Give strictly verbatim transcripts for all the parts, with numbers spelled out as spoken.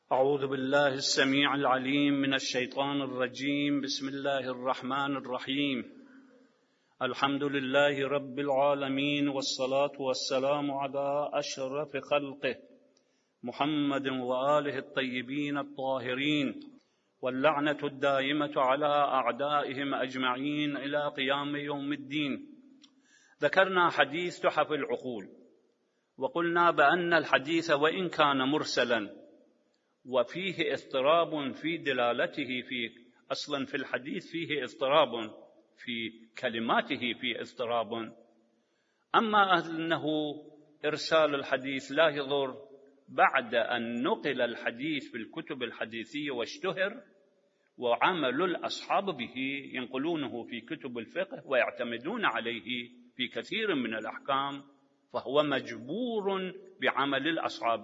أعوذ بالله السميع العليم من الشيطان الرجيم. بسم الله الرحمن الرحيم. الحمد لله رب العالمين، والصلاة والسلام على أشرف خلقه محمد وآله الطيبين الطاهرين، واللعنة الدائمة على أعدائهم أجمعين إلى قيام يوم الدين. ذكرنا حديث تحف العقول، وقلنا بأن الحديث وإن كان مرسلا وفيه اضطراب في دلالته، في أصلا في الحديث فيه اضطراب في كلماته، فيه اضطراب، أما أنه إرسال الحديث لا يضر بعد أن نقل الحديث في الكتب الحديثية واشتهر وعمل الأصحاب به، ينقلونه في كتب الفقه ويعتمدون عليه في كثير من الأحكام، فهو مجبور بعمل الأصحاب.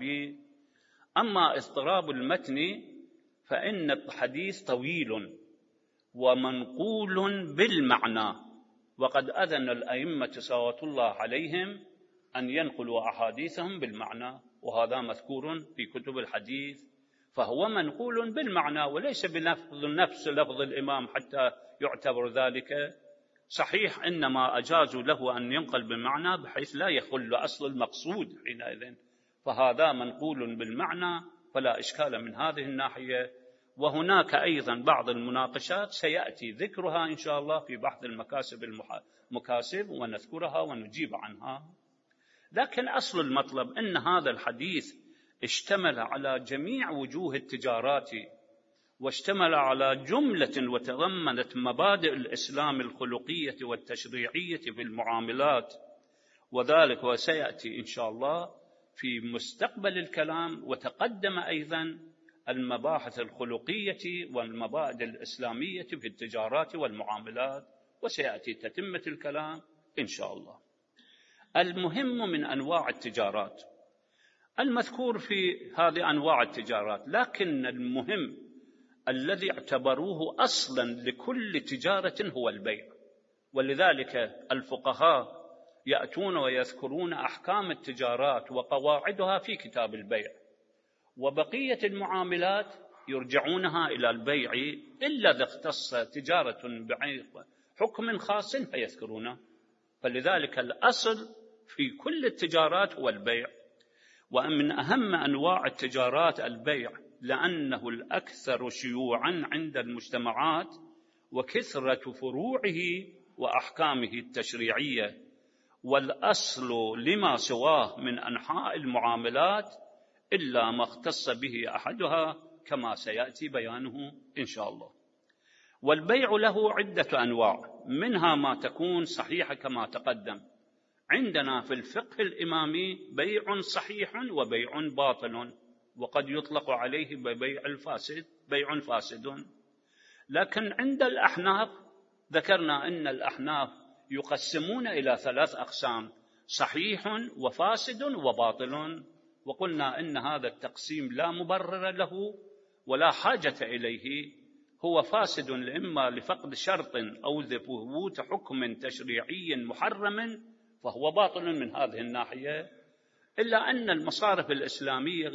أما اضطراب المتن فإن الحديث طويل ومنقول بالمعنى، وقد أذن الأئمة صلوات الله عليهم أن ينقلوا أحاديثهم بالمعنى، وهذا مذكور في كتب الحديث، فهو منقول بالمعنى وليس بلفظ نفس لفظ الإمام حتى يعتبر ذلك صحيح، إنما أجازوا له أن ينقل بالمعنى بحيث لا يخل أصل المقصود حينئذ، فهذا منقول بالمعنى فلا إشكال من هذه الناحية. وهناك أيضا بعض المناقشات سيأتي ذكرها إن شاء الله في بحث المكاسب المكاسب، ونذكرها ونجيب عنها. لكن أصل المطلب أن هذا الحديث اشتمل على جميع وجوه التجارات، واشتمل على جملة وتضمنت مبادئ الإسلام الخلقية والتشريعية في المعاملات، وذلك وسيأتي إن شاء الله في مستقبل الكلام. وتقدم أيضا المباحث الخلقية والمبادئ الإسلامية في التجارات والمعاملات، وسيأتي تتمة الكلام إن شاء الله. المهم من أنواع التجارات المذكور في هذه أنواع التجارات، لكن المهم الذي اعتبروه أصلا لكل تجارة هو البيع، ولذلك الفقهاء يأتون ويذكرون أحكام التجارات وقواعدها في كتاب البيع، وبقية المعاملات يرجعونها إلى البيع إلا إذا اختص تجارة بحكم خاص فيذكرونه. فلذلك الأصل في كل التجارات هو البيع، ومن أهم أنواع التجارات البيع، لأنه الأكثر شيوعا عند المجتمعات وكثرة فروعه وأحكامه التشريعية، والأصل لما سواه من أنحاء المعاملات إلا ما اختص به أحدها كما سيأتي بيانه إن شاء الله. والبيع له عدة أنواع، منها ما تكون صحيحة كما تقدم. عندنا في الفقه الإمامي بيع صحيح وبيع باطل، وقد يطلق عليه ببيع الفاسد، بيع فاسد. لكن عند الأحناف ذكرنا أن الأحناف يقسمون إلى ثلاث أقسام: صحيح وفاسد وباطل، وقلنا إن هذا التقسيم لا مبرر له ولا حاجة إليه، هو فاسد إما لفقد شرط أو لثبوت حكم تشريعي محرم، فهو باطل من هذه الناحية. إلا أن المصارف الإسلامية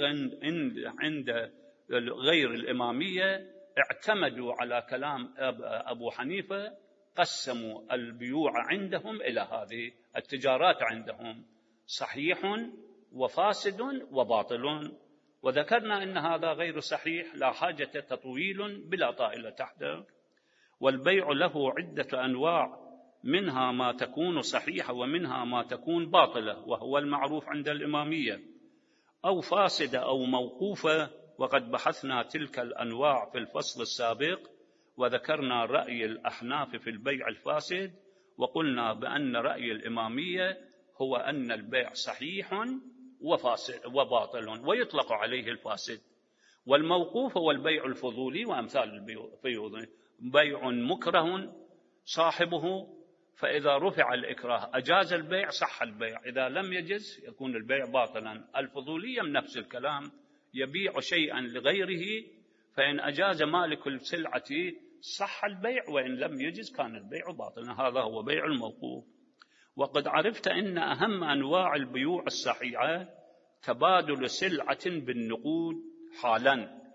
عند غير الإمامية اعتمدوا على كلام أبو حنيفة، قسموا البيوع عندهم إلى هذه التجارات عندهم: صحيح وفاسد وباطل، وذكرنا أن هذا غير صحيح، لا حاجة تطويل بلا طائل تحته. والبيع له عدة أنواع، منها ما تكون صحيحة ومنها ما تكون باطلة، وهو المعروف عند الإمامية، أو فاسدة أو موقوفة، وقد بحثنا تلك الأنواع في الفصل السابق، وذكرنا رأي الأحناف في البيع الفاسد، وقلنا بأن رأي الإمامية هو أن البيع صحيح وفاسد وباطل ويطلق عليه الفاسد. والموقوف هو البيع الفضولي وأمثال البيع، بيع مكره صاحبه، فإذا رفع الإكراه أجاز البيع صح البيع، إذا لم يجز يكون البيع باطلا. الفضولية من نفس الكلام، يبيع شيئا لغيره، فإن أجاز مالك السلعة صح البيع، وإن لم يجز كان البيع باطلا. هذا هو بيع الموقوف. وقد عرفت أن أهم أنواع البيوع الصحيحة تبادل سلعة بالنقود حالا،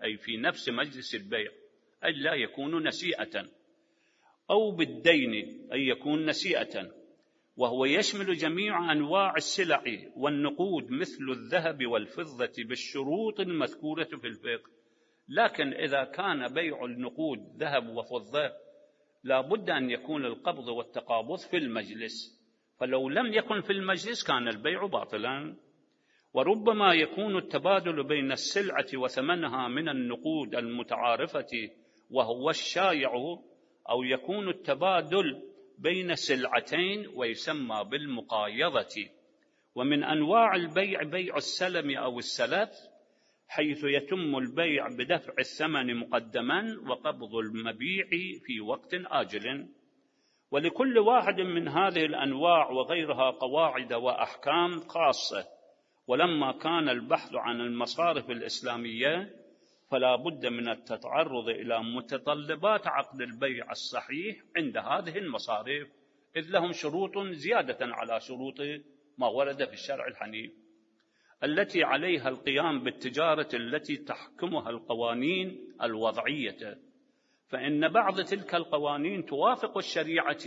أي في نفس مجلس البيع، أي لا يكون نسيئة، أو بالدين أي يكون نسيئة، وهو يشمل جميع أنواع السلع والنقود مثل الذهب والفضة بالشروط المذكورة في الفقه. لكن إذا كان بيع النقود ذهب وفضة لا بد أن يكون القبض والتقابض في المجلس، فلو لم يكن في المجلس كان البيع باطلا. وربما يكون التبادل بين السلعة وثمنها من النقود المتعارفة وهو الشائع، أو يكون التبادل بين سلعتين ويسمى بالمقايضة. ومن أنواع البيع بيع السلم أو السلف، حيث يتم البيع بدفع الثمن مقدما وقبض المبيع في وقت آجل. ولكل واحد من هذه الأنواع وغيرها قواعد وأحكام خاصة. ولما كان البحث عن المصارف الإسلامية فلا بد من التعرض إلى متطلبات عقد البيع الصحيح عند هذه المصارف، إذ لهم شروط زيادة على شروط ما ورد في الشرع الحنيف، التي عليها القيام بالتجارة التي تحكمها القوانين الوضعية. فإن بعض تلك القوانين توافق الشريعة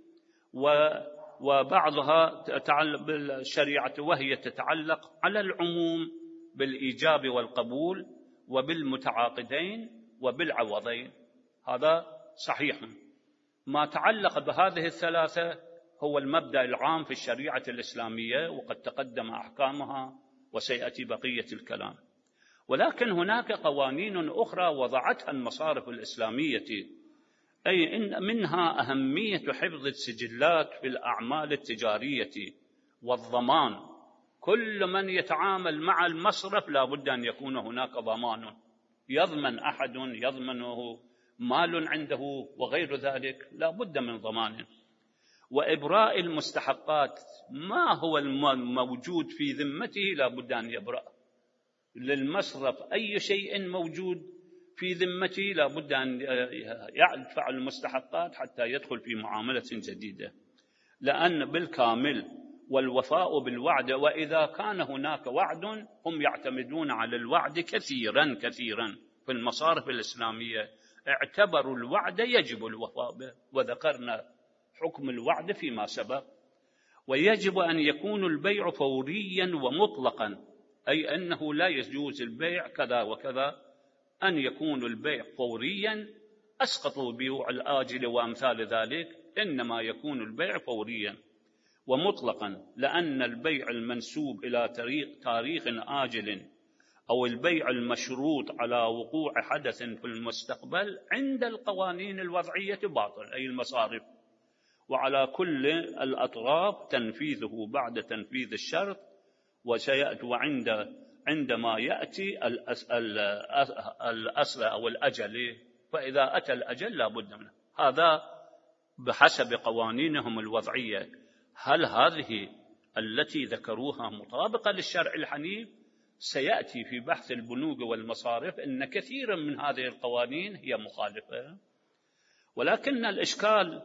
وبعضها تتعلق بالشريعة وهي تتعلق على العموم بالإيجاب والقبول وبالمتعاقدين وبالعوضين. هذا صحيح. ما تعلق بهذه الثلاثة هو المبدأ العام في الشريعة الإسلامية، وقد تقدم أحكامها وسيأتي بقية الكلام. ولكن هناك قوانين أخرى وضعتها المصارف الإسلامية، أي إن منها أهمية حفظ السجلات في الأعمال التجارية والضمان. كل من يتعامل مع المصرف لا بد أن يكون هناك ضمان، يضمن أحد يضمنه مال عنده وغير ذلك، لا بد من ضمان. وإبراء المستحقات، ما هو الموجود في ذمته لا بد أن يبرأ. للمصرف أي شيء موجود في ذمته لا بد أن يدفع المستحقات حتى يدخل في معاملة جديدة، لأن بالكامل والوفاء بالوعد. وإذا كان هناك وعد هم يعتمدون على الوعد كثيرا كثيرا في المصارف الإسلامية، اعتبروا الوعد يجب الوفاء به، وذكرنا حكم الوعد فيما سبق. ويجب أن يكون البيع فوريا ومطلقا، أي أنه لا يجوز البيع كذا وكذا، أن يكون البيع فوريا. أسقطوا بيوع الآجل وأمثال ذلك، إنما يكون البيع فوريا ومطلقا، لأن البيع المنسوب إلى تاريخ آجل أو البيع المشروط على وقوع حدث في المستقبل عند القوانين الوضعية باطل، أي المصارف، وعلى كل الأطراف تنفيذه بعد تنفيذ الشرط. وسيأتي وعند عندما يأتي الأصل أو الأجل، فإذا أتى الأجل لا بد منه. هذا بحسب قوانينهم الوضعية. هل هذه التي ذكروها مطابقة للشرع الحنيف؟ سيأتي في بحث البنوك والمصارف أن كثيرا من هذه القوانين هي مخالفة. ولكن الإشكال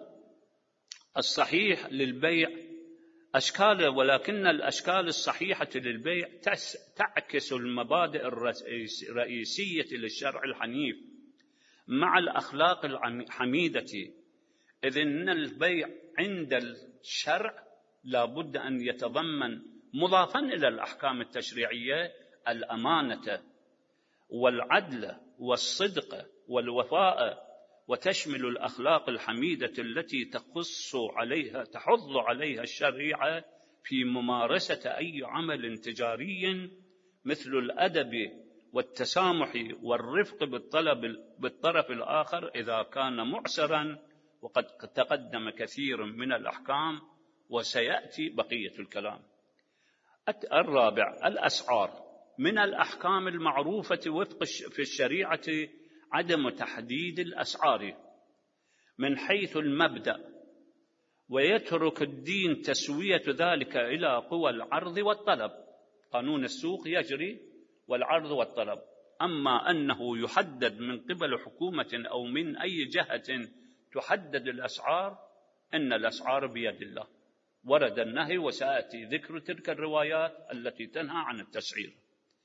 الصحيح للبيع أشكال ولكن الأشكال الصحيحة للبيع تعكس المبادئ الرئيسية للشرع الحنيف مع الأخلاق الحميدة، إذ أن البيع عند الشرع لا بد أن يتضمن مضافا إلى الأحكام التشريعية الأمانة والعدل والصدق والوفاء، وتشمل الأخلاق الحميدة التي تخص عليها تحض عليها الشريعة في ممارسة أي عمل تجاري، مثل الأدب والتسامح والرفق بالطلب بالطرف الآخر إذا كان معسرا. وقد تقدم كثير من الأحكام وسيأتي بقية الكلام. الرابع الأسعار. من الأحكام المعروفة وفق في الشريعة عدم تحديد الأسعار من حيث المبدأ، ويترك الدين تسوية ذلك إلى قوى العرض والطلب. قانون السوق يجري والعرض والطلب، أما أنه يحدد من قبل حكومة أو من أي جهة تحدد الأسعار، إن الأسعار بيد الله. ورد النهي وسيأتي ذكر تلك الروايات التي تنهى عن التسعير.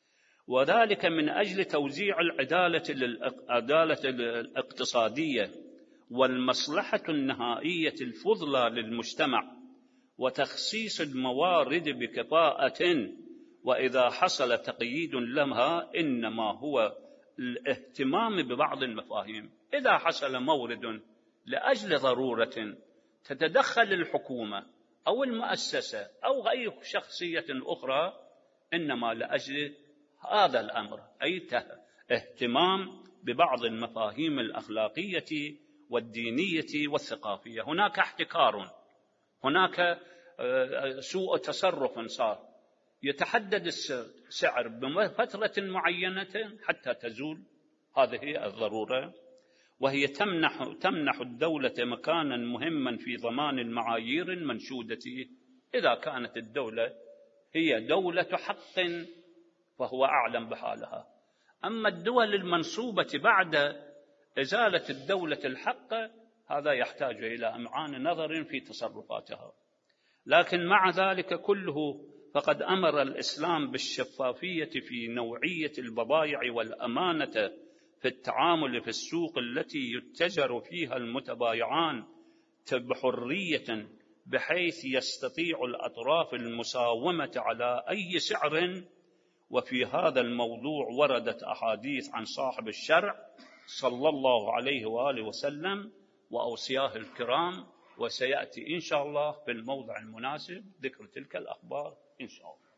وذلك من أجل توزيع العدالة العدالة الاقتصادية والمصلحة النهائية الفضلى للمجتمع، وتخصيص الموارد بكفاءة، وإذا حصل تقييد لها إنما هو الاهتمام ببعض المفاهيم. إذا حصل مورد لأجل ضرورة تتدخل الحكومة أو المؤسسة أو أي شخصية أخرى، إنما لأجل هذا الأمر، أي اهتمام ببعض المفاهيم الأخلاقية والدينية والثقافية. هناك احتكار، هناك سوء تصرف صار، يتحدد السعر بفترة معينة حتى تزول هذه الضرورة، وهي تمنح تمنح الدولة مكانا مهما في ضمان المعايير المنشودة. إذا كانت الدولة هي دولة حق فهو أعلم بحالها. أما الدول المنصوبة بعد إزالة الدولة الحق هذا يحتاج إلى إمعان نظر في تصرفاتها. لكن مع ذلك كله فقد أمر الإسلام بالشفافية في نوعية البضائع والأمانة في التعامل في السوق التي يتجر فيها المتبايعان بحرية، بحيث يستطيع الأطراف المساومة على أي سعر. وفي هذا الموضوع وردت أحاديث عن صاحب الشرع صلى الله عليه وآله وسلم وأوصياه الكرام، وسيأتي إن شاء الله في الموضع المناسب ذكر تلك الأخبار إن شاء الله.